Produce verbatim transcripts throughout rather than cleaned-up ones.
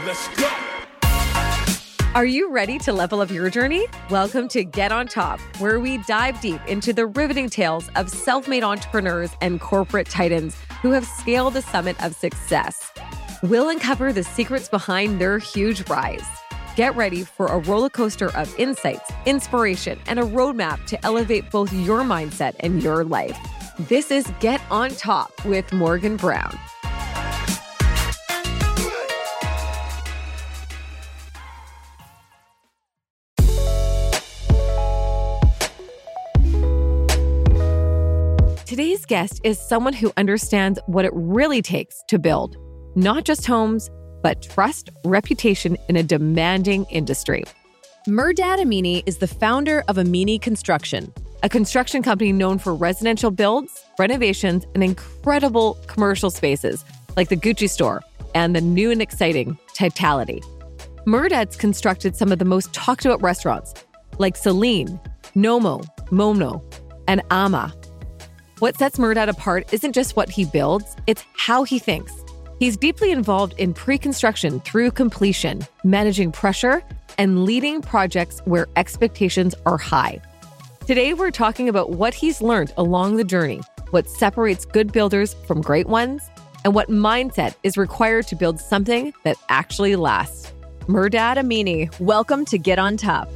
Let's go. Are you ready to level up your journey? Welcome to Get On Top, where we dive deep into the riveting tales of self-made entrepreneurs and corporate titans who have scaled the summit of success. We'll uncover the secrets behind their huge rise. Get ready for a roller coaster of insights, inspiration, and a roadmap to elevate both your mindset and your life. This is Get On Top with Morgan Brown. Today's guest is someone who understands what it really takes to build not just homes, but trust, reputation in a demanding industry. Mehrdad Amini is the founder of Amini Construction, a construction company known for residential builds, renovations, and incredible commercial spaces like the Gucci store and the new and exciting Titality. Mehrdad's constructed some of the most talked about restaurants like Celine, Nomo, Mono, and Ama. What sets Mehrdad apart isn't just what he builds, it's how he thinks. He's deeply involved in pre-construction through completion, managing pressure, and leading projects where expectations are high. Today, we're talking about what he's learned along the journey, what separates good builders from great ones, and what mindset is required to build something that actually lasts. Mehrdad Amini, welcome to Get On Top.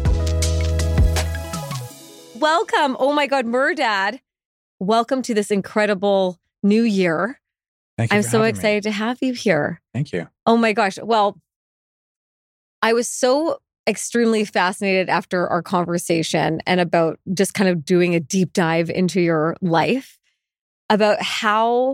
Welcome. Oh my God, Mehrdad. Welcome to this incredible new year. Thank you. I'm for so having excited me. to have you here. Thank you. Oh my gosh. Well, I was so extremely fascinated after our conversation and about just kind of doing a deep dive into your life about how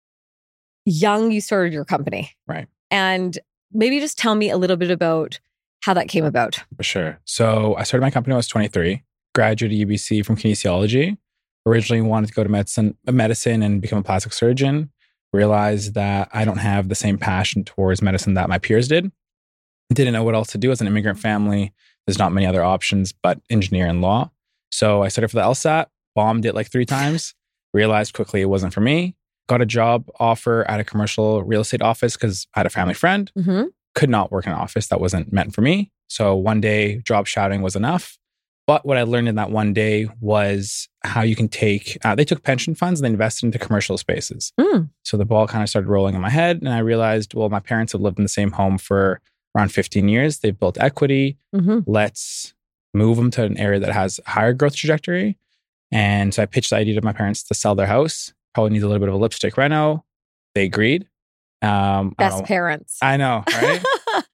young you started your company. Right. And maybe just tell me a little bit about how that came about. For sure. So I started my company when I was twenty-three, graduated U B C from kinesiology. Originally wanted to go to medicine, medicine and become a plastic surgeon. Realized that I don't have the same passion towards medicine that my peers did. Didn't know what else to do as an immigrant family. There's not many other options but engineer and law. So I studied for the LSAT, bombed it like three times, realized quickly it wasn't for me. Got a job offer at a commercial real estate office because I had a family friend. Mm-hmm. Could not work in an office. That wasn't meant for me. So one day job shadowing was enough. But what I learned in that one day was how you can take, uh, they took pension funds and they invested into commercial spaces. Mm. So the ball kind of started rolling in my head. And I realized, well, my parents have lived in the same home for around fifteen years. They've built equity. Mm-hmm. Let's move them to an area that has a higher growth trajectory. And so I pitched the idea to my parents to sell their house. Probably need a little bit of a lipstick reno. They agreed. Um, I don't Best know. parents. I know, right?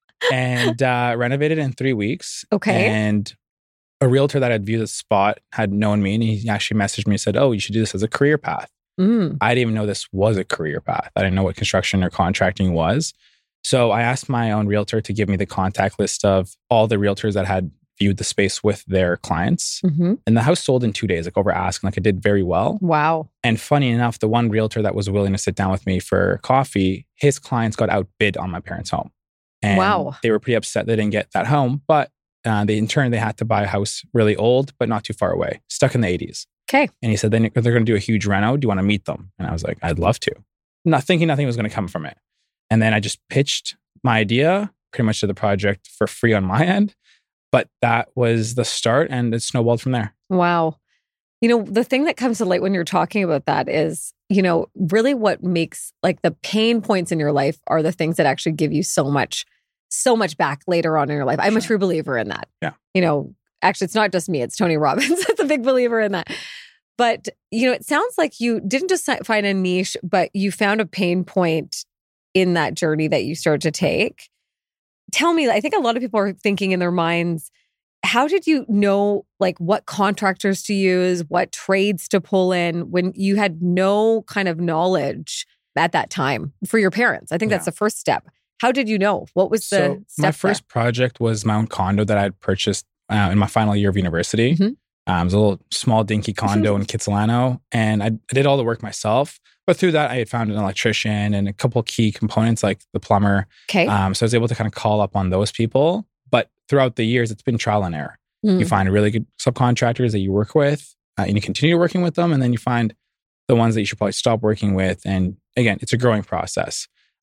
and uh, renovated in three weeks. Okay. And a realtor that had viewed the spot had known me, and he actually messaged me and said, oh, you should do this as a career path. Mm. I didn't even know this was a career path. I didn't know what construction or contracting was. So I asked my own realtor to give me the contact list of all the realtors that had viewed the space with their clients. Mm-hmm. And the house sold in two days, like over asking, like I did very well. Wow. And funny enough, the one realtor that was willing to sit down with me for coffee, his clients got outbid on my parents' home. And Wow. they were pretty upset they didn't get that home. But uh, they, in turn, they had to buy a house really old, but not too far away, stuck in the eighties. Okay. And he said, then they're going to do a huge reno. Do you want to meet them? And I was like, I'd love to. Not thinking nothing was going to come from it. And then I just pitched my idea pretty much to the project for free on my end. But that was the start and it snowballed from there. Wow. You know, the thing that comes to light when you're talking about that is, you know, really what makes like the pain points in your life are the things that actually give you so much, so much back later on in your life. I'm Sure. a true believer in that. Yeah. You know, actually, it's not just me, it's Tony Robbins. That's a big believer in that. But, you know, it sounds like you didn't just find a niche, but you found a pain point in that journey that you started to take. Tell me, I think a lot of people are thinking in their minds, how did you know like what contractors to use, what trades to pull in when you had no kind of knowledge at that time for your parents? I think Yeah. that's the first step. How did you know? What was the So step my first there? project was my own condo that I had purchased uh, in my final year of university. Mhm. Um, it was a little small dinky condo in Kitsilano. And I, I did all the work myself. But through that, I had found an electrician and a couple key components like the plumber. Okay. Um, so I was able to kind of call up on those people. But throughout the years, it's been trial and error. Mm. You find really good subcontractors that you work with uh, and you continue working with them. And then you find the ones that you should probably stop working with. And again, it's a growing process.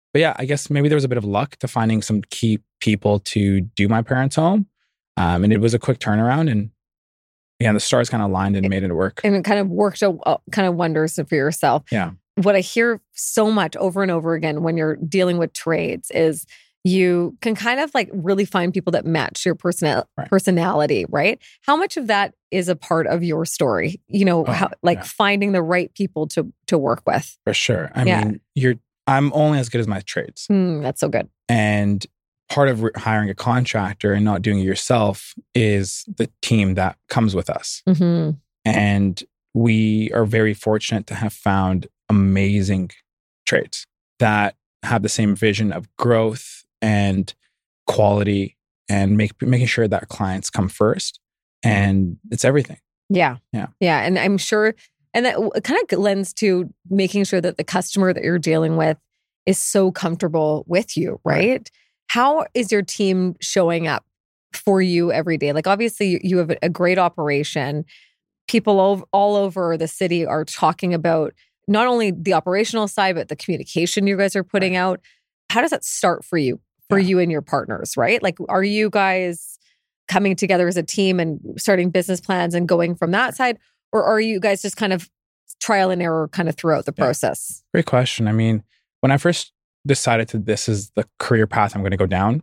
but yeah, I guess maybe there was a bit of luck to finding some key people to do my parents' home. Um, and it was a quick turnaround. And yeah, the stars kind of aligned and made it work. And it kind of worked out, uh, kind of wonders for yourself. Yeah. What I hear so much over and over again when you're dealing with trades is you can kind of like really find people that match your personal right. personality, right? How much of that is a part of your story? You know, oh, how, like yeah. finding the right people to to work with. For sure. I yeah. mean, you're I'm only as good as my trades. Mm, that's so good. And part of re- hiring a contractor and not doing it yourself is the team that comes with us. Mm-hmm. And we are very fortunate to have found amazing trades that have the same vision of growth and quality and make, making sure that clients come first. And it's everything. Yeah. Yeah. Yeah. And I'm sure, and that kind of lends to making sure that the customer that you're dealing with is so comfortable with you, right? right. How is your team showing up for you every day? Like, obviously, you have a great operation. People all, all over the city are talking about not only the operational side, but the communication you guys are putting right. out. How does that start for you, for yeah. you and your partners, right? Like, are you guys coming together as a team and starting business plans and going from that side? Or are you guys just kind of trial and error kind of throughout the yeah. process? Great question. I mean, when I first decided to this is the career path I'm going to go down,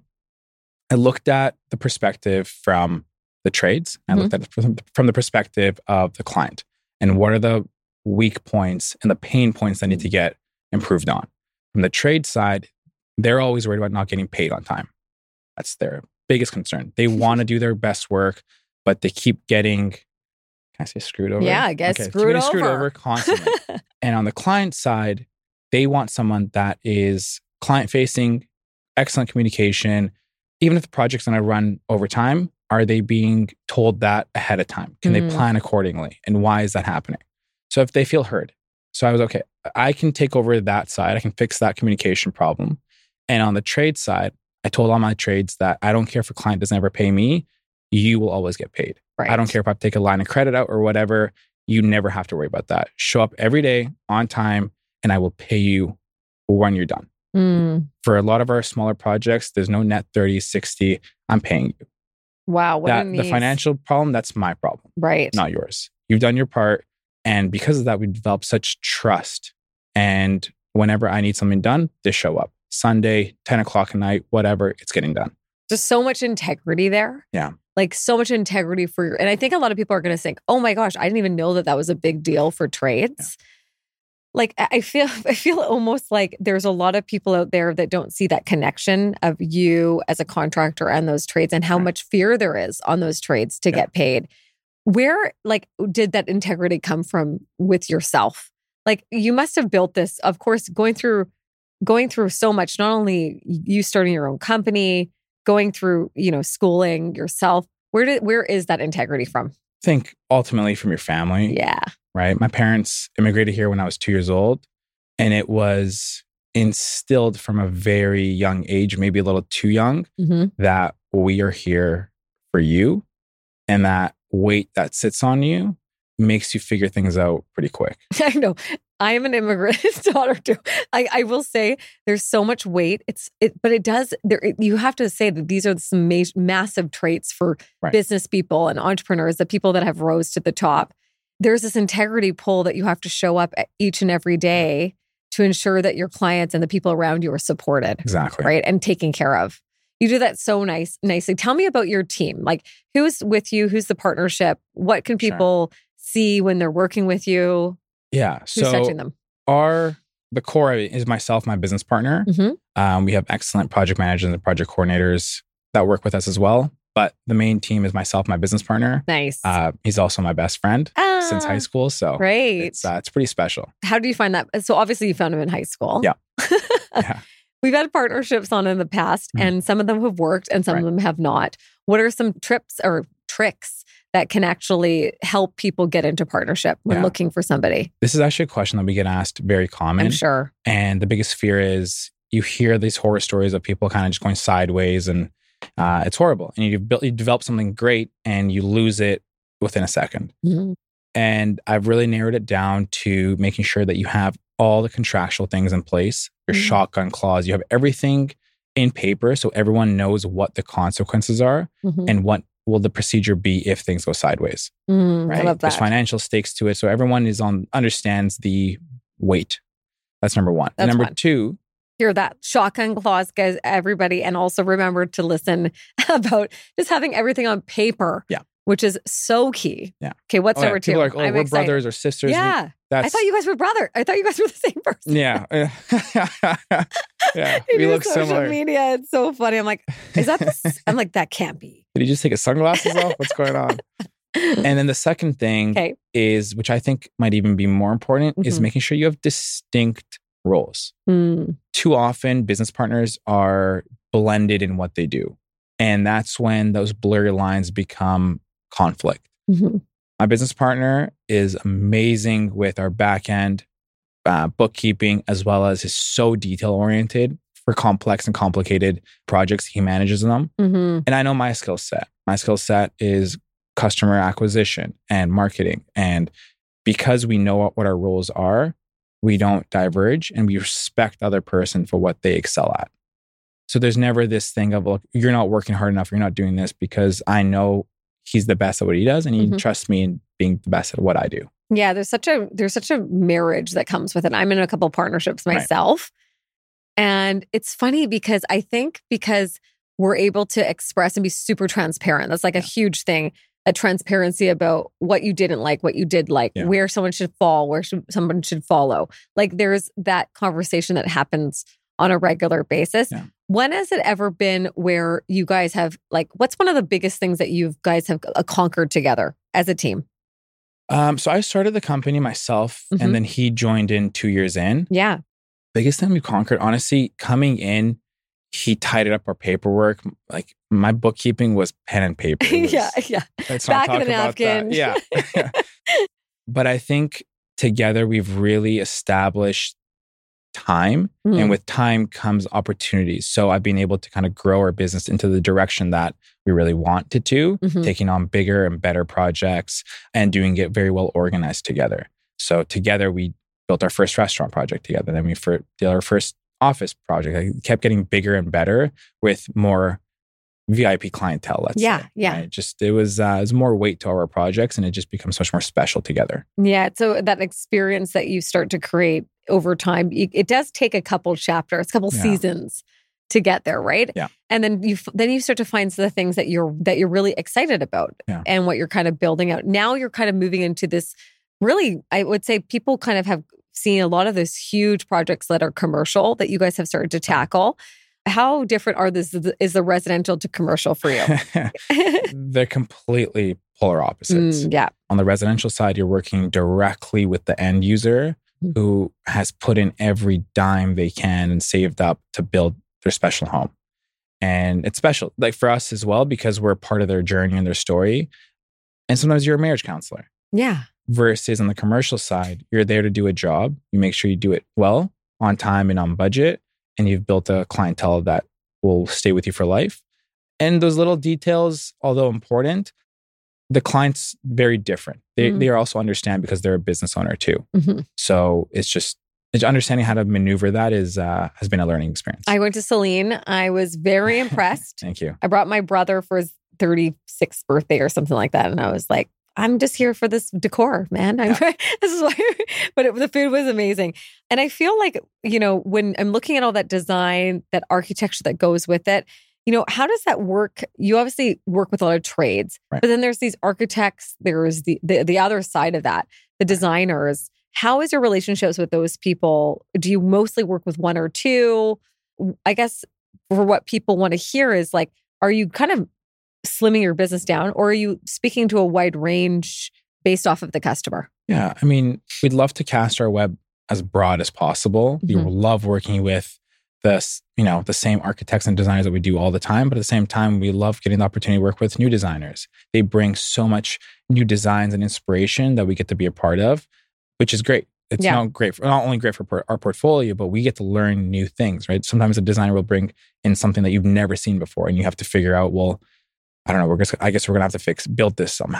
I looked at the perspective from the trades. Mm-hmm. I looked at it from, from the perspective of the client and what are the weak points and the pain points that need to get improved on. From the trade side, they're always worried about not getting paid on time. That's their biggest concern. They want to do their best work, but they keep getting, can I say screwed over? Yeah, I guess okay, screwed over. Screwed over constantly. And on the client side, they want someone that is client-facing, excellent communication. Even if the project's going to run over time, are they being told that ahead of time? Can mm. they plan accordingly? And why is that happening? So if they feel heard. So I was, okay, I can take over that side. I can fix that communication problem. And on the trade side, I told all my trades that I don't care if a client doesn't ever pay me, you will always get paid. Right. I don't care if I have to take a line of credit out or whatever. You never have to worry about that. Show up every day on time and I will pay you when you're done. Mm. For a lot of our smaller projects, there's no net thirty, sixty. I'm paying you. Wow. What that, the financial problem, that's my problem. Right. Not yours. You've done your part. And because of that, we developed such trust. And whenever I need something done, they show up. Sunday, ten o'clock at night, whatever, it's getting done. Just so much integrity there. Yeah. Like so much integrity for your, and I think a lot of people are going to think, oh my gosh, I didn't even know that that was a big deal for trades. Yeah. Like I feel, I feel almost like there's a lot of people out there that don't see that connection of you as a contractor and those trades and how right. much fear there is on those trades to yeah. get paid. Where like did that integrity come from with yourself? Like you must have built this, of course, going through, going through so much, not only you starting your own company, going through, you know, schooling yourself. Where did, where is that integrity from? I think ultimately from your family. Yeah. Right. My parents immigrated here when I was two years old, and it was instilled from a very young age, maybe a little too young, mm-hmm. that we are here for you, and that weight that sits on you makes you figure things out pretty quick. I know. I am an immigrant daughter too. I, I will say there's so much weight. It's it, but it does. There, it, you have to say that these are some ma- massive traits for right. business people and entrepreneurs, the people that have rose to the top. There's this integrity pull that you have to show up each and every day to ensure that your clients and the people around you are supported. Exactly. Right. And taken care of. You do that so nice, nicely. Tell me about your team. Like who's with you? Who's the partnership? What can people sure. see when they're working with you? Yeah. Who's so touching them? Our, the core is myself, my business partner. Mm-hmm. Um, we have excellent project managers and project coordinators that work with us as well. But the main team is myself, my business partner. Nice. Uh, he's also my best friend ah, since high school. So great. It's, uh, it's pretty special. How do you find that? So obviously you found him in high school. Yeah. yeah. We've had partnerships on in the past, mm-hmm. and some of them have worked and some right. of them have not. What are some trips or tricks that can actually help people get into partnership when yeah. looking for somebody? This is actually a question that we get asked very common. I'm sure. And the biggest fear is you hear these horror stories of people kind of just going sideways, and uh, it's horrible. And you, build, you develop something great and you lose it within a second. Mm-hmm. And I've really narrowed it down to making sure that you have all the contractual things in place your Mm-hmm. shotgun clause. You have everything in paper so everyone knows what the consequences are Mm-hmm. and what will the procedure be if things go sideways. Mm, Right? I love that. There's financial stakes to it. So everyone is on understands the weight. That's number one. That's number fun. two, Hear that shotgun clause, guys, everybody. And also remember to listen about just having everything on paper. Yeah. Which is so key. Yeah. Okay, what's oh, yeah, number two? people are like, oh, I'm we're excited. brothers or sisters. Yeah. That's, I thought you guys were brother. I thought you guys were the same person. Yeah. yeah. In We your look social similar. media, it's so funny. I'm like, is that the, I'm like, that can't be. Did he just take his sunglasses off? What's going on? And then the second thing Okay. is, which I think might even be more important, is Mhm. making sure you have distinct roles. Mm. Too often, business partners are blended in what they do. And that's when those blurry lines become conflict. Mhm. My business partner is amazing with our back end uh, bookkeeping, as well as is so detail oriented for complex and complicated projects. He manages them. Mhm. And I know my skill set. My skill set is customer acquisition and marketing. And because we know what our roles are, we don't diverge and we respect the other person for what they excel at. So there's never this thing of, look, you're not working hard enough, you're not doing this, because I know he's the best at what he does and he Mhm. trusts me in being the best at what I do. Yeah, there's such a there's such a marriage that comes with it. I'm in a couple partnerships Right. myself. And it's funny because I think because we're able to express and be super transparent. That's like a huge thing. A transparency about what you didn't like, what you did like, Yeah. where someone should fall, where should, someone should follow. Like there's that conversation that happens on a regular basis. Yeah. When has it ever been where you guys have like, what's one of the biggest things that you guys have uh, conquered together as a team? Um, so I started the company myself Mhm. and then he joined in two years in. Yeah. Biggest thing we conquered, honestly, coming in, he tidied up our paperwork. Like my bookkeeping was pen and paper. It was- yeah. Yeah. Let's not Back of talk the about that. napkin. Yeah. But I think together we've really established time, Mm. and with time comes opportunities. So I've been able to kind of grow our business into the direction that we really wanted to, Mhm. taking on bigger and better projects and doing it very well organized together. So together we built our first restaurant project together. Then we fir- did our first office project. It kept getting bigger and better with more V I P clientele, let's Yeah, say. yeah. Right? Just it was uh, it was more weight to our projects, and it just becomes much more special together. Yeah. So that experience that you start to create over time, it it does take a couple chapters, a couple Yeah. seasons to get there, right? Yeah. And then you f- then you start to find the things that you're that you're really excited about Yeah. and what you're kind of building out. Now you're kind of moving into this really, I would say people kind of have seen a lot of those huge projects that are commercial that you guys have started to tackle. How different are this is the residential to commercial for you? They're completely polar opposites. Mm, yeah. On the residential side, you're working directly with the end user Mhm. who has put in every dime they can and saved up to build their special home. And it's special, like for us as well, because we're part of their journey and their story. And sometimes you're a marriage counselor. Yeah. Versus on the commercial side, you're there to do a job. You make sure you do it well, on time and on budget. And you've built a clientele that will stay with you for life. And those little details, although important, the client's very different. They Mhm. they also understand because they're a business owner too. Mhm. So it's just it's understanding how to maneuver that is uh, has been a learning experience. I went to Celine. I was very impressed. Thank you. I brought my brother for his thirty-sixth birthday or something like that. And I was like, I'm just here for this decor, man. I'm, this is why, but it, the food was amazing. And I feel like, you know, when I'm looking at all that design, that architecture that goes with it, you know, how does that work? You obviously work with a lot of trades, Right. but then there's these architects, there's the, the, the other side of that, the designers. How is your relationships with those people? Do you mostly work with one or two? I guess for what people want to hear is like, are you kind of slimming your business down, or are you speaking to a wide range based off of the customer? Yeah, I mean, we'd love to cast our web as broad as possible. We Mhm. love working with the, you know, the same architects and designers that we do all the time, but at the same time, we love getting the opportunity to work with new designers. They bring so much new designs and inspiration that we get to be a part of, which is great. It's Yeah. not great for, not only great for por- our portfolio, but we get to learn new things, right? Sometimes a designer will bring in something that you've never seen before, and you have to figure out, well, I don't know, we're just, I guess we're gonna have to fix, build this somehow.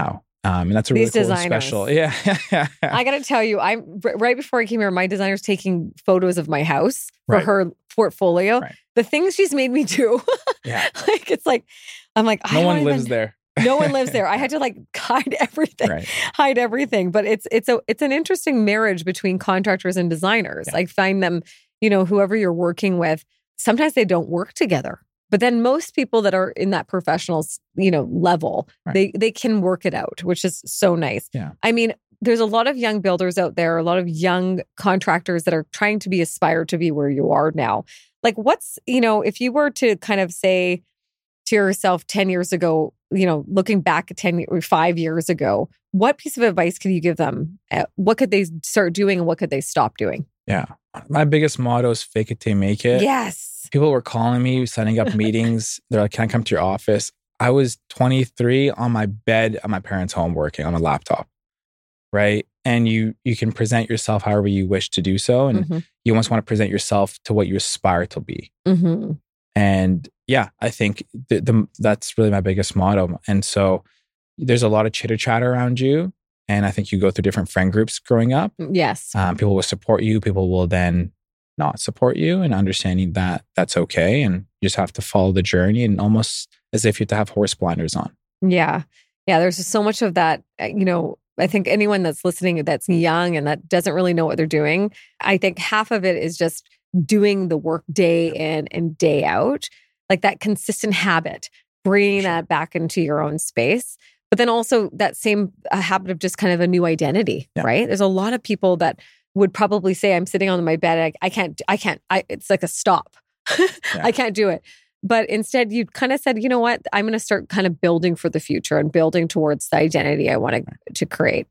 Um, and that's a really These cool and designers. special. Yeah. I got to tell you, I'm r- right before I came here, my designer's taking photos of my house for Right. her portfolio. Right. The things she's made me do. Yeah. Like, it's like, I'm like, I No don't one even, lives there. No one lives there. I had to like hide everything, Right. hide everything. But it's, it's a, it's an interesting marriage between contractors and designers. Yeah. I find them, you know, whoever you're working with, sometimes they don't work together. But then most people that are in that professional, you know, level, Right. they they can work it out, which is so nice. Yeah. I mean, there's a lot of young builders out there, a lot of young contractors that are trying to be aspired to be where you are now. Like, what's, you know, if you were to kind of say to yourself ten years ago, you know, looking back at ten or five years ago, what piece of advice could you give them? Uh, What could they start doing and what could they stop doing? Yeah. My biggest motto is fake it till you make it. Yes. People were calling me, setting up meetings. They're like, can I come to your office? I was twenty-three on my bed at my parents' home working on a laptop. Right. And you you can present yourself however you wish to do so. And Mm-hmm. you almost want to present yourself to what you aspire to be. Mm-hmm. And yeah, I think the, the, that's really my biggest motto. And so there's a lot of chitter chatter around you. And I think you go through different friend groups growing up. Yes. Um, people will support you. People will then not support you, and understanding that that's okay. And you just have to follow the journey, and almost as if you have to have horse blinders on. Yeah. Yeah. There's just so much of that, uh, you know, I think anyone that's listening that's young and that doesn't really know what they're doing, I think half of it is just doing the work day in and day out, like that consistent habit, bringing Sure. that back into your own space. But then also that same uh, habit of just kind of a new identity, Yeah. right? There's a lot of people that would probably say, I'm sitting on my bed, I, I can't, I can't, I, it's like a stop. Yeah. I can't do it. But instead, you kind of said, you know what? I'm going to start kind of building for the future and building towards the identity I want to, to create.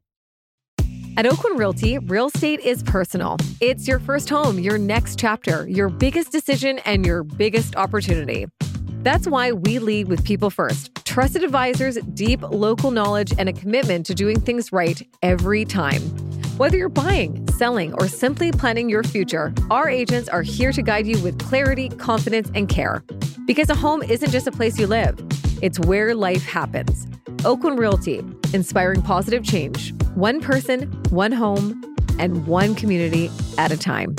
At Oakwyn Realty, real estate is personal. It's your first home, your next chapter, your biggest decision, and your biggest opportunity. That's why we lead with people first. Trusted advisors, deep local knowledge, and a commitment to doing things right every time. Whether you're buying, selling, or simply planning your future, our agents are here to guide you with clarity, confidence, and care. Because a home isn't just a place you live, it's where life happens. Oakwyn Realty, inspiring positive change. One person, one home, and one community at a time.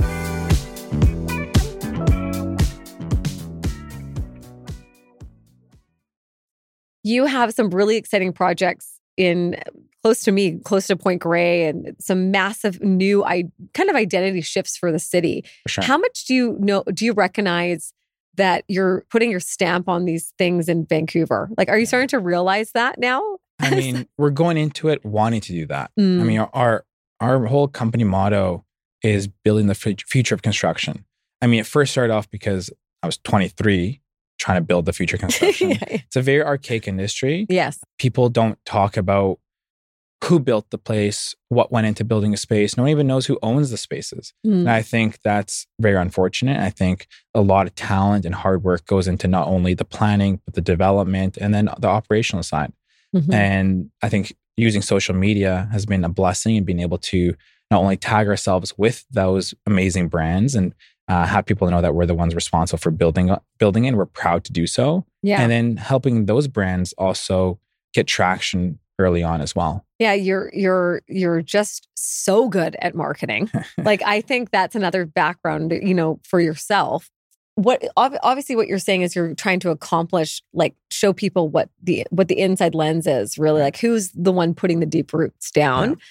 You have some really exciting projects in close to me, close to Point Grey, and some massive new I, kind of identity shifts for the city. For sure. How much do you know, do you recognize that you're putting your stamp on these things in Vancouver? Like, are you starting to realize that now? I mean, we're going into it wanting to do that. Mm. I mean, our our whole company motto is building the f- future of construction. I mean, it first started off because I was twenty-three trying to build the future construction. Yeah. It's a very archaic industry. Yes. People don't talk about who built the place, what went into building a space. No one even knows who owns the spaces. Mm. And I think that's very unfortunate. I think a lot of talent and hard work goes into not only the planning, but the development and then the operational side. Mhm. And I think using social media has been a blessing, and being able to not only tag ourselves with those amazing brands and uh, have people know that we're the ones responsible for building building it, and we're proud to do so. Yeah. And then helping those brands also get traction early on as well. Yeah, you're you're you're just so good at marketing. Like, I think that's another background, you know, for yourself. What ob- obviously what you're saying is you're trying to accomplish, like, show people what the what the inside lens is, really, like who's the one putting the deep roots down. Yeah.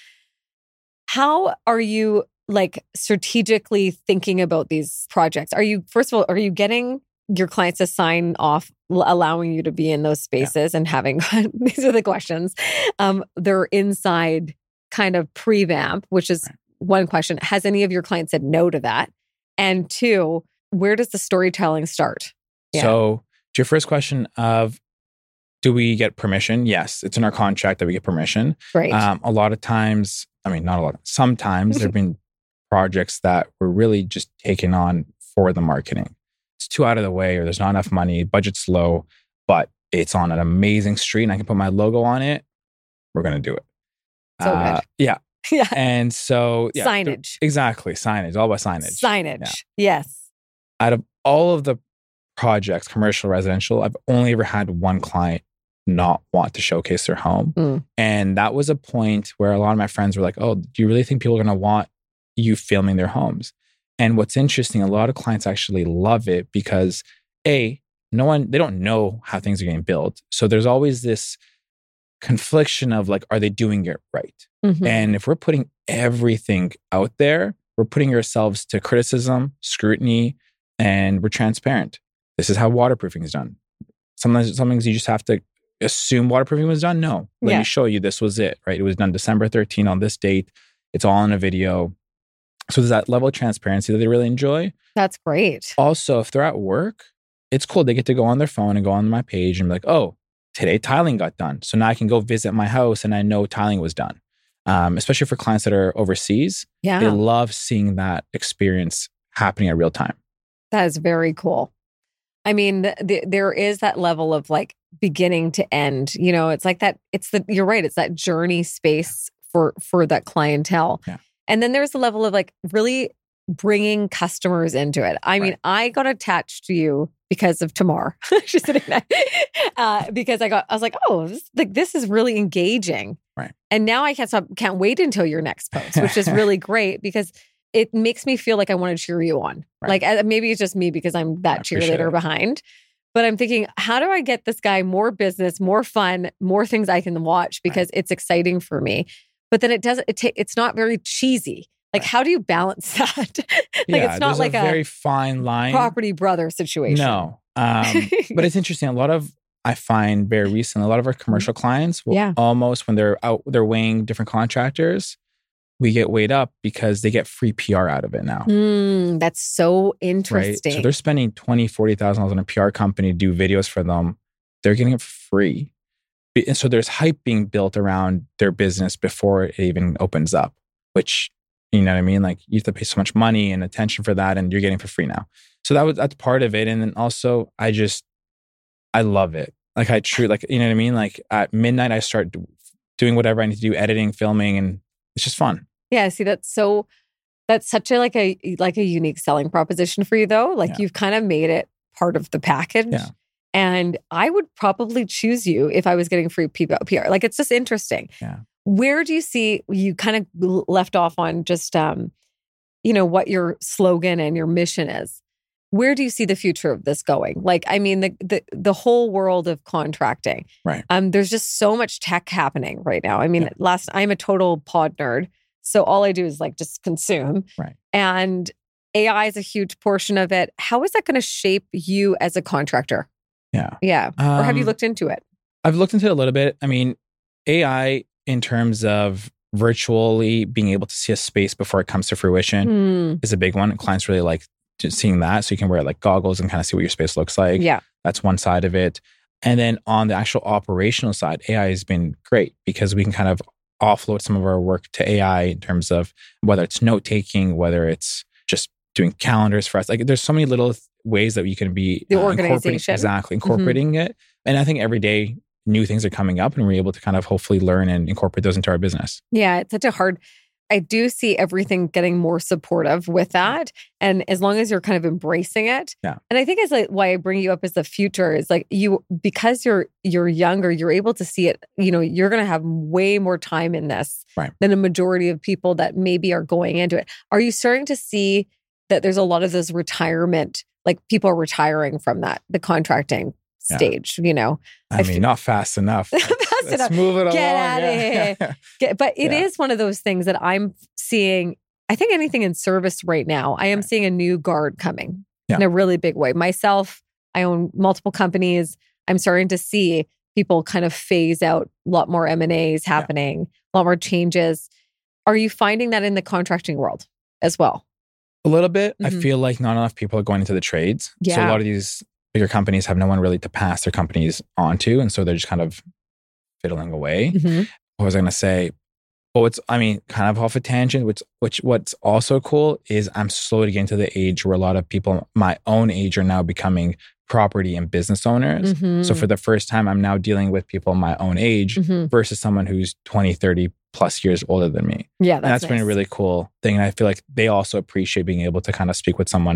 How are you, like, strategically thinking about these projects? Are you, first of all, are you getting your clients to sign off, l- allowing you to be in those spaces and having, these are the questions, um, they're inside kind of pre-vamp, which is Right. one question. Has any of your clients said no to that? And two, where does the storytelling start? Yeah. So to your first question of, do we get permission? Yes, it's in our contract that we get permission. Great. Um, a lot of times, I mean, not a lot, sometimes there have been projects that were really just taken on for the marketing. It's too out of the way, or there's not enough money, budget's low, but it's on an amazing street and I can put my logo on it. We're going to do it. So Uh, good. yeah. Yeah. And so, yeah, Signage. Exactly. Signage. All about signage. Signage. Yes. Out of all of the projects, commercial, residential, I've only ever had one client not want to showcase their home. Mm. And that was a point where a lot of my friends were like, oh, do you really think people are going to want you filming their homes? And what's interesting, a lot of clients actually love it because A, no one, they don't know how things are getting built. So there's always this confliction of like, are they doing it right? Mm-hmm. And if we're putting everything out there, we're putting ourselves to criticism, scrutiny, and we're transparent. This is how waterproofing is done. Sometimes, sometimes you just have to assume waterproofing was done. No, let Yeah. me show you this was it, right? It was done December thirteenth on this date. It's all in a video. So there's that level of transparency that they really enjoy. That's great. Also, if they're at work, it's cool. They get to go on their phone and go on my page and be like, oh, today tiling got done. So now I can go visit my house and I know tiling was done. Um, especially for clients that are overseas. Yeah. They love seeing that experience happening at real time. That is very cool. I mean, the, the, there is that level of like beginning to end. You know, it's like that. It's the. You're right. It's that journey space for for that clientele. Yeah. And then there's the level of like really bringing customers into it. I mean, Right. I got attached to you because of Tamar. She's sitting there uh, because I got. I was like, oh, this, like this is really engaging. Right. And now I can't stop. Can't wait until your next post, which is really great because it makes me feel like I want to cheer you on. Right. Like uh, maybe it's just me because I'm that I appreciate cheerleader it. behind. But I'm thinking, how do I get this guy more business, more fun, more things I can watch because it's exciting for me. But then it doesn't. It ta- it's not very cheesy. Like, Right. how do you balance that? like, yeah, it's not there's like a a, very fine line. property brother situation. No. Um, but it's interesting. A lot of, I find very recently, a lot of our commercial clients will Yeah. almost, when they're out, they're weighing different contractors, we get weighed up because they get free P R out of it now. Mm, that's so Right. interesting. So they're spending twenty thousand dollars, forty thousand dollars on a P R company to do videos for them. They're getting it for free. And so there's hype being built around their business before it even opens up, which, you know what I mean? Like you have to pay so much money and attention for that and you're getting it for free now. So that was, that's part of it. And then also I just, I love it. Like I truly, like, you know what I mean? Like at midnight, I start do, doing whatever I need to do, editing, filming, and it's just fun. Yeah, see, that's so, that's such a like a like a unique selling proposition for you though. Like Yeah. you've kind of made it part of the package. Yeah. And I would probably choose you if I was getting free P R. Like it's just interesting. Yeah. Where do you see, you kind of left off on just, um, you know, what your slogan and your mission is. Where do you see the future of this going? Like, I mean, the the, the whole world of contracting. Right. Um, there's just so much tech happening right now. I mean, Yeah. last, I'm a total pod nerd. So all I do is like just consume. Right. And A I is a huge portion of it. How is that going to shape you as a contractor? Yeah. Yeah. Or have you Um, looked into it? I've looked into it a little bit. I mean, A I in terms of virtually being able to see a space before it comes to fruition Hmm. is a big one. Clients really like just seeing that. So you can wear like goggles and kind of see what your space looks like. Yeah. That's one side of it. And then on the actual operational side, A I has been great because we can kind of offload some of our work to A I in terms of whether it's note taking, whether it's just doing calendars for us. Like there's so many little th- ways that we can be The uh, incorporating- organization. exactly incorporating it. And I think every day new things are coming up and we're able to kind of hopefully learn and incorporate those into our business. Yeah, it's such a hard, I do see everything getting more supportive with that. And as long as you're kind of embracing it. Yeah. And I think it's like why I bring you up as the future is like you, because you're, you're younger, you're able to see it, you know, you're going to have way more time in this Right. than a majority of people that maybe are going into it. Are you starting to see that there's a lot of this retirement, like people are retiring from that, the contracting Yeah. stage, you know? I, I mean, feel- not fast enough. Fast Let's enough. move it Get along. outta Yeah. here. Get- But it is Yeah. one of those things that I'm seeing. I think anything in service right now, I am Right. seeing a new guard coming Yeah. in a really big way. Myself, I own multiple companies. I'm starting to see people kind of phase out a lot more M and A's happening, a lot more changes. Are you finding that in the contracting world as well? A little bit. I Mhm. feel like not enough people are going into the trades. So Yeah. a lot of these bigger companies have no one really to pass their companies onto. And so they're just kind of fiddling away. Mhm. What was I going to say? Well, it's, I mean, kind of off a tangent, which, which what's also cool is I'm slowly getting to the age where a lot of people my own age are now becoming property and business owners. Mhm. So for the first time, I'm now dealing with people my own age Mhm. versus someone who's twenty, thirty plus years older than me. Yeah, And that's that's, been a nice. really cool thing. And I feel like they also appreciate being able to kind of speak with someone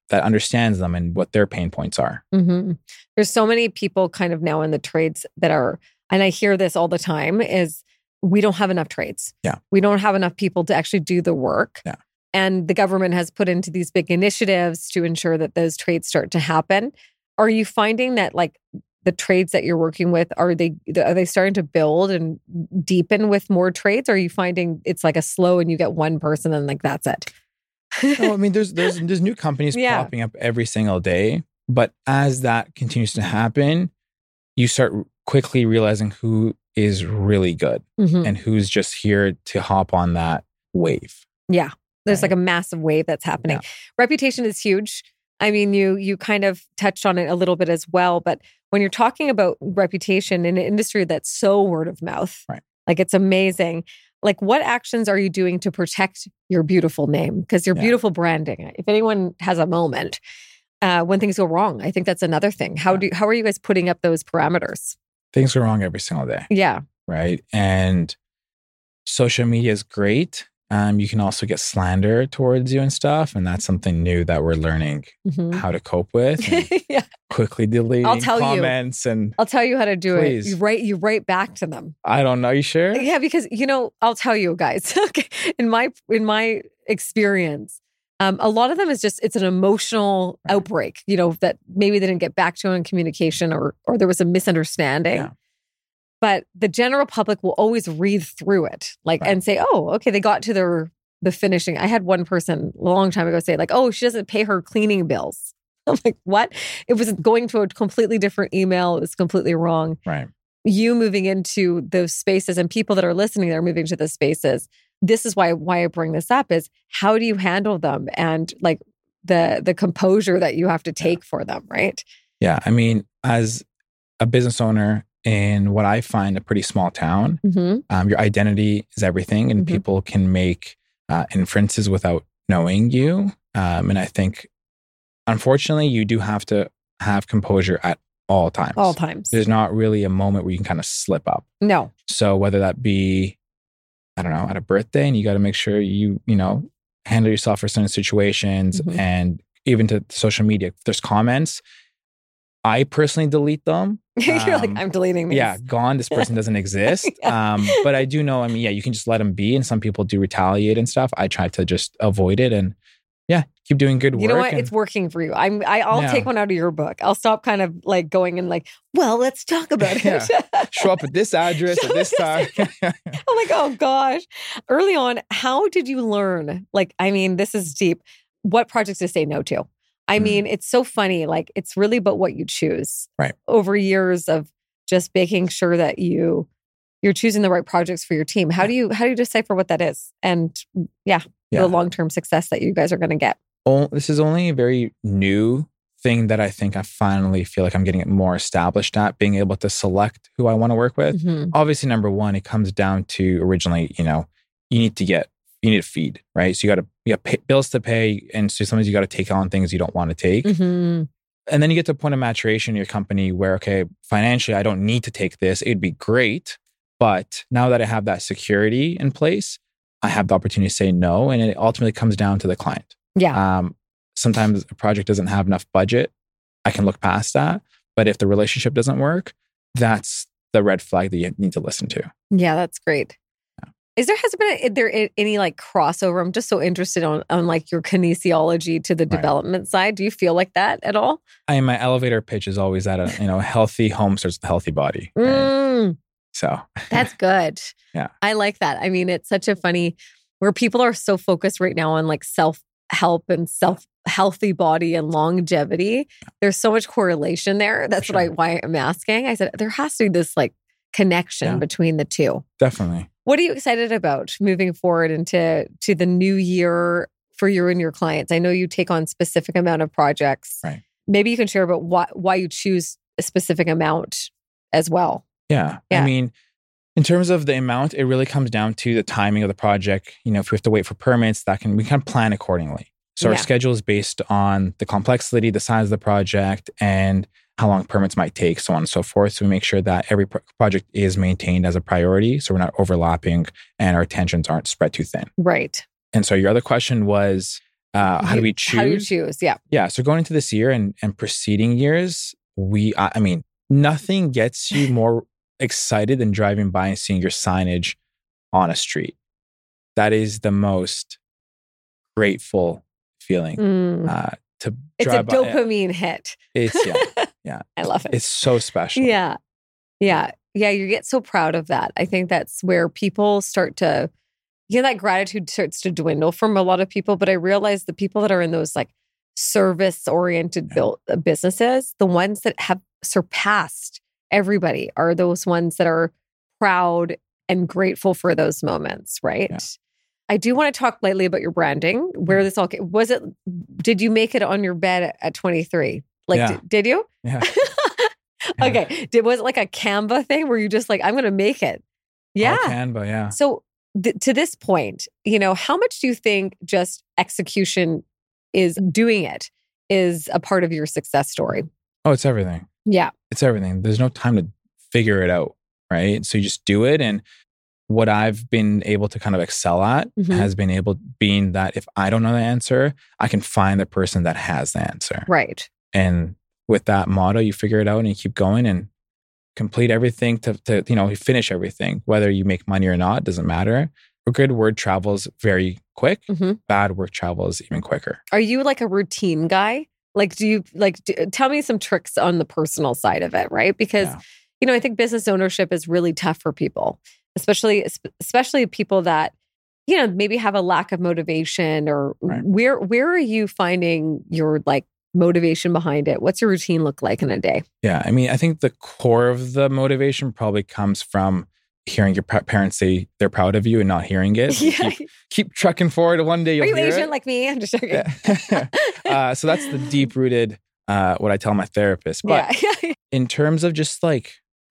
that understands them and what their pain points are. Mm-hmm. There's so many people kind of now in the trades that are, and I hear this all the time, is we don't have enough trades. Yeah. We don't have enough people to actually do the work. Yeah. And the government has put into these big initiatives to ensure that those trades start to happen. Are you finding that like the trades that you're working with, are they are they starting to build and deepen with more trades? Or are you finding it's like a slow and you get one person and like that's it? No, I mean, there's there's there's new companies Yeah. popping up every single day. But as that continues to happen, you start quickly realizing who is really good Mhm. and who's just here to hop on that wave. Yeah. There's Right. like a massive wave that's happening. Yeah. Reputation is huge. I mean, you you kind of touched on it a little bit as well, but when you're talking about reputation in an industry that's so word of mouth, Right. like it's amazing. Like what actions are you doing to protect your beautiful name? Because your Yeah. beautiful branding, if anyone has a moment uh, when things go wrong, I think that's another thing. How Yeah. do how are you guys putting up those parameters? Things go wrong every single day, Yeah. right? And social media is great. Um, you can also get slander towards you and stuff. And that's something new that we're learning Mhm. how to cope with and yeah. quickly deleting I'll tell you. comments. And I'll tell you how to do Please. it. You write you write back to them. I don't know. You sure? Yeah, because you know, I'll tell you guys. Okay, in my in my experience, um, a lot of them is just it's an emotional Right. outbreak. You know that maybe they didn't get back to in communication, or or there was a misunderstanding. Yeah. But the general public will always read through it, like Right. and say, "Oh, okay, they got to their the finishing." I had one person a long time ago say, "Like, oh, she doesn't pay her cleaning bills." I'm like, "What?" It was going to a completely different email. It was completely wrong. Right. You moving into those spaces and people that are listening that are moving to those spaces. This is why why I bring this up is how do you handle them and like the the composure that you have to take for them, right? Yeah. I mean, as a business owner in what I find a pretty small town, Mm-hmm. um, your identity is everything, and Mhm. people can make uh, inferences without knowing you. Um, and I think, unfortunately, you do have to have composure at all times. All times. There's not really a moment where you can kind of slip up. No. So whether that be, I don't know, at a birthday, and you got to make sure you, you know, handle yourself for certain situations, Mhm. and even to social media, if there's comments, I personally delete them. You're like, Um, I'm deleting these. Yeah, gone. This person doesn't exist. Yeah. Um, but I do know, I mean, yeah, you can just let them be. And some people do retaliate and stuff. I try to just avoid it and yeah, keep doing good work. You know what? and- It's working for you. I'm. I, I'll Yeah. take one out of your book. I'll stop kind of like going and like, well, let's talk about it. Yeah. Show up at this address at this time. I'm like, oh gosh. Early on, how did you learn? Like, I mean, this is deep. What projects to say no to? I Mm. mean, it's so funny. Like, it's really about what you choose. Right. Over years of just making sure that you you're choosing the right projects for your team. How do you how do you decipher what that is? And yeah, Yeah. the long term success that you guys are going to get. Oh, this is only a very new thing that I think I finally feel like I'm getting it more established at, being able to select who I want to work with. Mhm. Obviously, number one, it comes down to originally, you know, you need to get, you need to feed, right? So you got to, you got pay, bills to pay. And so sometimes you got to take on things you don't want to take. Mhm. And then you get to a point of maturation in your company where, okay, financially, I don't need to take this. It'd be great. But now that I have that security in place, I have the opportunity to say no. And it ultimately comes down to the client. Yeah. Um, sometimes a project doesn't have enough budget. I can look past that. But if the relationship doesn't work, that's the red flag that you need to listen to. Yeah, that's great. Yeah. Is there has been is there any like crossover? I'm just so interested on on like your kinesiology to the Right. development side. Do you feel like that at all? I mean, my elevator pitch is always that a you know a healthy home starts with a healthy body. Right? Mm, So that's good. Yeah. I like that. I mean, it's such a funny where people are so focused right now on like self help and self healthy body and longevity. There's so much correlation there. That's what I Sure. why I'm asking. I said there has to be this like connection Yeah. between the two. definitely. What are you excited about moving forward into to the new year for you and your clients? I know you take on specific amount of projects. Right. Maybe you can share about why why you choose a specific amount as well. Yeah. Yeah. I mean, in terms of the amount, it really comes down to the timing of the project. You know, if we have to wait for permits, that can we can plan accordingly. So Yeah. our schedule is based on the complexity, the size of the project, and how long permits might take, so on and so forth. So we make sure that every pro- project is maintained as a priority, so we're not overlapping and our attentions aren't spread too thin. Right. And so your other question was Uh, how do we choose? How do you choose? Yeah. Yeah. So going into this year and, and preceding years, we, I I mean, nothing gets you more excited than driving by and seeing your signage on a street. That is the most grateful feeling. Mm. Uh, to It's a drive by. dopamine hit. It's, yeah. Yeah. I love it. It's so special. Yeah. Yeah. Yeah. You get so proud of that. I think that's where people start to, you know, that gratitude starts to dwindle from a lot of people. But I realize the people that are in those like service oriented Yeah. built businesses, the ones that have surpassed everybody are those ones that are proud and grateful for those moments. Right. Yeah. I do want to talk lightly about your branding, where this all came. Was it, did you make it on your bed at twenty-three? Like, Yeah. did, did you? Yeah. Okay. Did, was it like a Canva thing where you just like, I'm going to make it? Yeah. Oh, Canva, yeah. So th- to this point, you know, how much do you think just execution is doing it is a part of your success story? Oh, it's everything. Yeah. It's everything. There's no time to figure it out, right? So you just do it. And what I've been able to kind of excel at Mhm. has been able being that if I don't know the answer, I can find the person that has the answer. Right. And with that motto, you figure it out and you keep going and complete everything to, to you know, finish everything. Whether you make money or not, doesn't matter. A good word travels very quick. Mhm. Bad work travels even quicker. Are you like a routine guy? Like, do you like, do, tell me some tricks on the personal side of it, right? Because, Yeah. you know, I think business ownership is really tough for people, especially, especially people that, you know, maybe have a lack of motivation or Right. where, where are you finding your like motivation behind it? What's your routine look like in a day? Yeah. I mean, I think the core of the motivation probably comes from hearing your pa- parents say they're proud of you and not hearing it. So Yeah. Keep, keep trucking forward. One day you'll Are you hear Asian it. like me? I'm just joking. Yeah. uh, so that's the deep rooted, uh, what I tell my therapist. But Yeah. in terms of just like,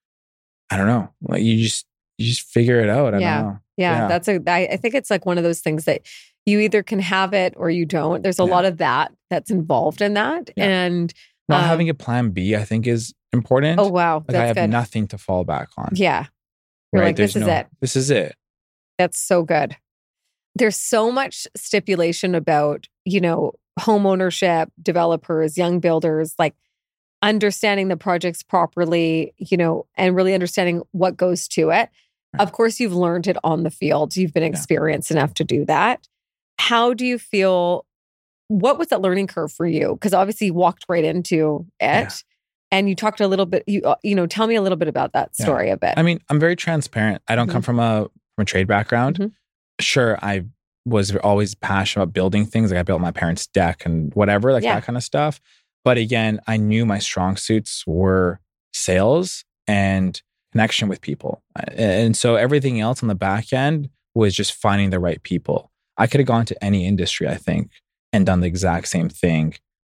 I don't know, like you just, you just figure it out. I Yeah. don't know. Yeah, Yeah. that's a. I, I think it's like one of those things that you either can have it or you don't. There's a Yeah. lot of that that's involved in that, Yeah. and Not um, having a plan B, I think is important. oh wow, like I that's have good. nothing to fall back on. Yeah, you're Right? like, this There's is no- it. This is it. That's so good. There's so much stipulation about, you know, home ownership, developers, young builders, like understanding the projects properly, you know, and really understanding what goes to it. Right. Of course, you've learned it on the field. You've been experienced enough to do that. How do you feel? What was that learning curve for you? Because obviously you walked right into it. Yeah. And you talked a little bit, you uh, you know, tell me a little bit about that Yeah. story a bit. I mean, I'm very transparent. I don't Mhm. come from a from a trade background. Mhm. Sure, I was always passionate about building things. Like I built my parents' deck and whatever, like Yeah. that kind of stuff. But again, I knew my strong suits were sales and connection with people. And so everything else on the back end was just finding the right people. I could have gone to any industry, I think, and done the exact same thing.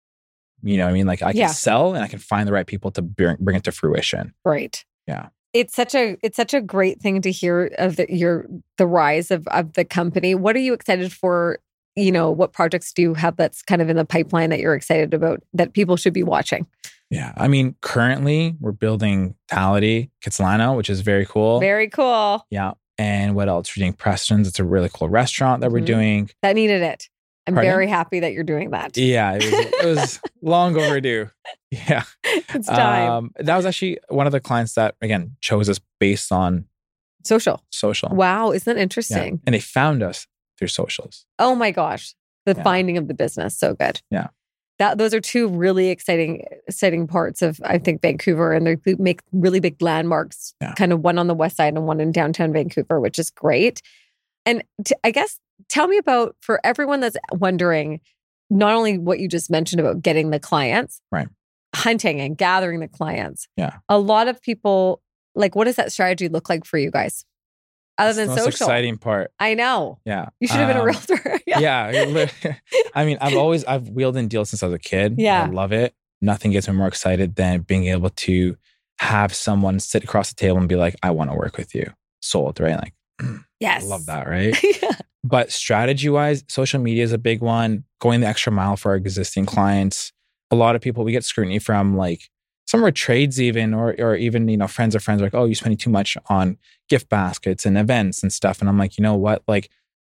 You know what I mean? Like I can Yeah. sell and I can find the right people to bring, bring it to fruition. Right. Yeah. It's such a it's such a great thing to hear of the, your the rise of of the company. What are you excited for? You know, what projects do you have that's kind of in the pipeline that you're excited about that people should be watching? Yeah. I mean, currently we're building Tality, Kitsilano, which is very cool. Very cool. Yeah. And what else? We're doing Preston's. It's a really cool restaurant that we're Mhm. doing. That needed it. I'm Pardon? very happy that you're doing that. Yeah. It was, it was long overdue. Yeah. It's time. Um, that was actually one of the clients that, again, chose us based on Social. social. Wow. Isn't that Yeah. interesting? And they found us through socials. Oh my gosh. The Yeah. finding of the business. So good. Yeah. That those are two really exciting, exciting parts of, I think, Vancouver. And they make really big landmarks, Yeah. kind of one on the west side and one in downtown Vancouver, which is great. And t- I guess tell me about, for everyone that's wondering, not only what you just mentioned about getting the clients, Right. hunting and gathering the clients. Yeah. A lot of people, like, what does that strategy look like for you guys? Other That's than the most social. exciting part. I know. Yeah. You should have been a Um, realtor. Yeah. li- I mean, I've always, I've wheeled in deals since I was a kid. Yeah. I love it. Nothing gets me more excited than being able to have someone sit across the table and be like, I want to work with you. Sold, right? Like, Yes. I love that, right? Yeah. But strategy wise, social media is a big one. Going the extra mile for our existing clients. A lot of people, we get scrutiny from like some of our trades even, or or even, you know, friends of friends are like, oh, you're spending too much on gift baskets and events and stuff. And I'm like, you know what? Like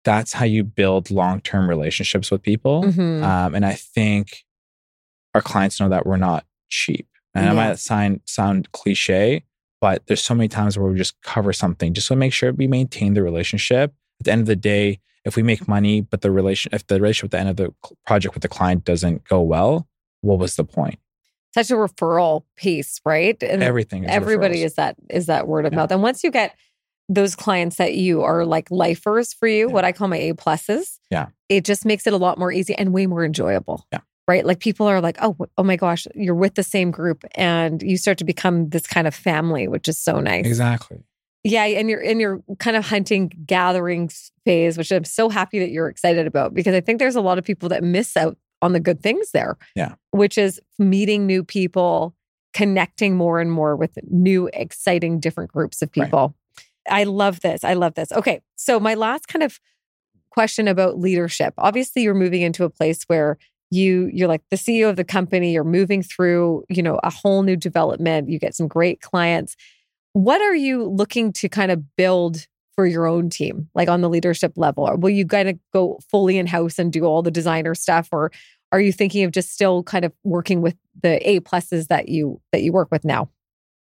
that's how you build long-term relationships with people. Mhm. Um, and I think our clients know that we're not cheap. And Yeah. it might sound, sound cliche, but there's so many times where we just cover something just to make sure we maintain the relationship. At the end of the day, if we make money, but the relation, if the relationship at the end of the project with the client doesn't go well, what was the point? Such a referral piece, right? And Everything is everybody referrals. is that is that word of Yeah. mouth. And once you get those clients that you are like lifers for you, Yeah. what I call my A pluses, Yeah. it just makes it a lot more easy and way more enjoyable. Yeah. Right? Like people are like, oh, oh my gosh, you're with the same group and you start to become this kind of family, which is so nice. Exactly. Yeah. And you're in your kind of hunting gathering phase, which I'm so happy that you're excited about because I think there's a lot of people that miss out on the good things there. Yeah. Which is meeting new people, connecting more and more with new, exciting, different groups of people. Right. I love this. I love this. Okay. So my last kind of question about leadership. Obviously, you're moving into a place where you, you're like the C E O of the company, you're moving through, you know, a whole new development. You get some great clients. What are you looking to kind of build for your own team, like on the leadership level? Or will you kind of go fully in-house and do all the designer stuff? Or are you thinking of just still kind of working with the A pluses that you that you work with now?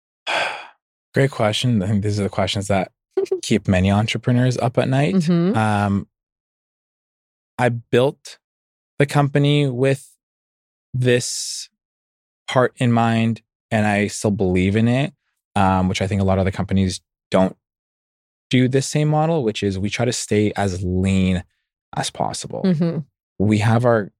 Great question. I think these are the questions that keep many entrepreneurs up at night. Mm-hmm. Um, I built the company with this part in mind, and I still believe in it, um, which I think a lot of the companies don't do this same model, which is we try to stay as lean as possible. Mm-hmm. We have our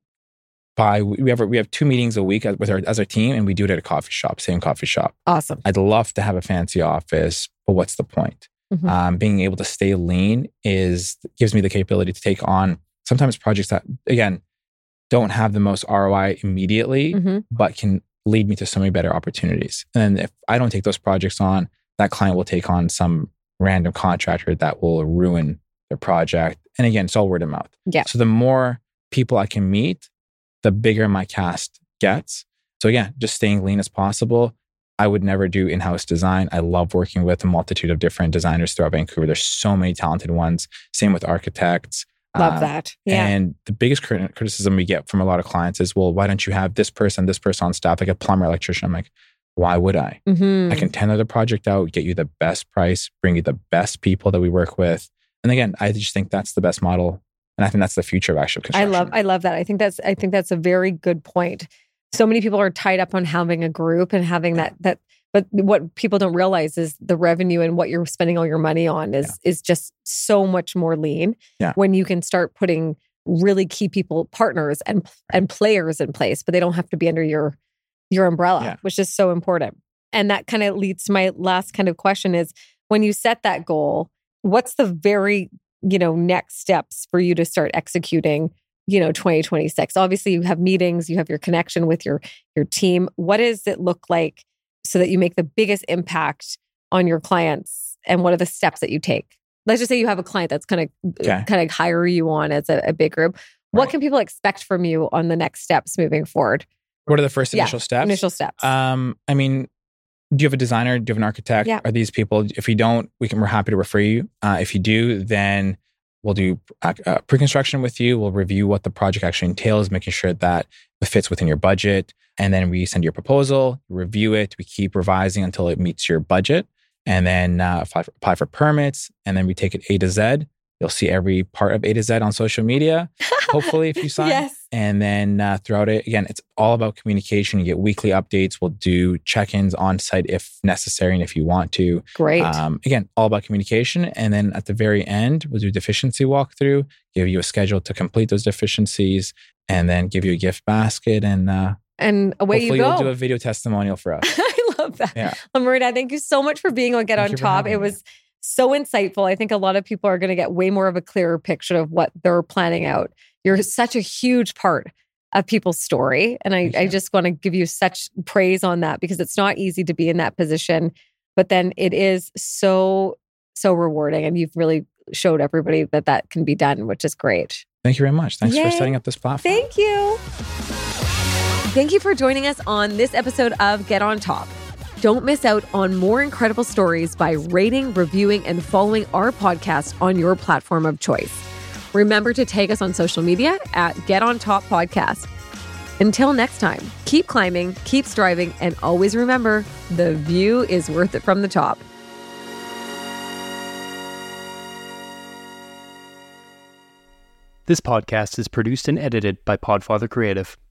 by we have our, we have two meetings a week with our as our team, and we do it at a coffee shop, same coffee shop. Awesome. I'd love to have a fancy office, but what's the point? Mm-hmm. Um, being able to stay lean is gives me the capability to take on sometimes projects that again don't have the most R O I immediately, Mm-hmm. but can lead me to so many better opportunities. And then if I don't take those projects on, that client will take on some random contractor that will ruin their project. And again, it's all word of mouth. Yeah. So the more people I can meet, the bigger my cast gets. So again, just staying lean as possible. I would never do in-house design. I love working with a multitude of different designers throughout Vancouver. There's so many talented ones. Same with architects. Love Uh, that. Yeah. And the biggest crit- criticism we get from a lot of clients is, well, why don't you have this person, this person on staff, like a plumber, electrician? I'm like, why would I? Mm-hmm. I can tender the project out, get you the best price, bring you the best people that we work with. And again, I just think that's the best model. And I think that's the future of actual I construction. love, I love that. I think that's, I think that's a very good point. So many people are tied up on having a group and having that, that, but what people don't realize is the revenue and what you're spending all your money on is, Yeah. is just so much more lean Yeah. when you can start putting really key people, partners and, and players in place, but they don't have to be under your, your umbrella, Yeah. which is so important. And that kind of leads to my last kind of question is when you set that goal, what's the very, you know, next steps for you to start executing, you know, twenty twenty-six? Obviously you have meetings, you have your connection with your, your team. What does it look like so that you make the biggest impact on your clients? And what are the steps that you take? Let's just say you have a client that's kind of, Okay. kind of hire you on as a, a big group. What Right. can people expect from you on the next steps moving forward? What are the first Yeah, initial steps? Initial steps. Um, I mean, do you have a designer? Do you have an architect? Yeah. Are these people? If you don't, we can. We're happy to refer you. Uh, if you do, then we'll do uh, uh, pre-construction with you. We'll review what the project actually entails, making sure that it fits within your budget, and then we send you a proposal, review it. We keep revising until it meets your budget, and then uh, apply, for, apply for permits, and then we take it A to Z. You'll see every part of A to Z on social media, hopefully, if you sign. Yes. And then uh, throughout it, again, it's all about communication. You get weekly updates. We'll do check-ins on site if necessary and if you want to. Great. Um, again, all about communication. And then at the very end, we'll do deficiency walkthrough, give you a schedule to complete those deficiencies, and then give you a gift basket. And uh, and away hopefully you go. you'll do a video testimonial for us. I love that. Yeah. Marina, thank you so much for being on Get Thank On you for Top. having It me. was so insightful. I think a lot of people are going to get way more of a clearer picture of what they're planning out. You're such a huge part of people's story. And I, Thank I you. just want to give you such praise on that because it's not easy to be in that position, but then it is so, so rewarding. And you've really showed everybody that that can be done, which is great. Thank you very much. Thanks Yay. for setting up this platform. Thank you. Thank you for joining us on this episode of Get On Top. Don't miss out on more incredible stories by rating, reviewing, and following our podcast on your platform of choice. Remember to tag us on social media at Get On Top Podcast. Until next time, keep climbing, keep striving, and always remember, the view is worth it from the top. This podcast is produced and edited by Podfather Creative.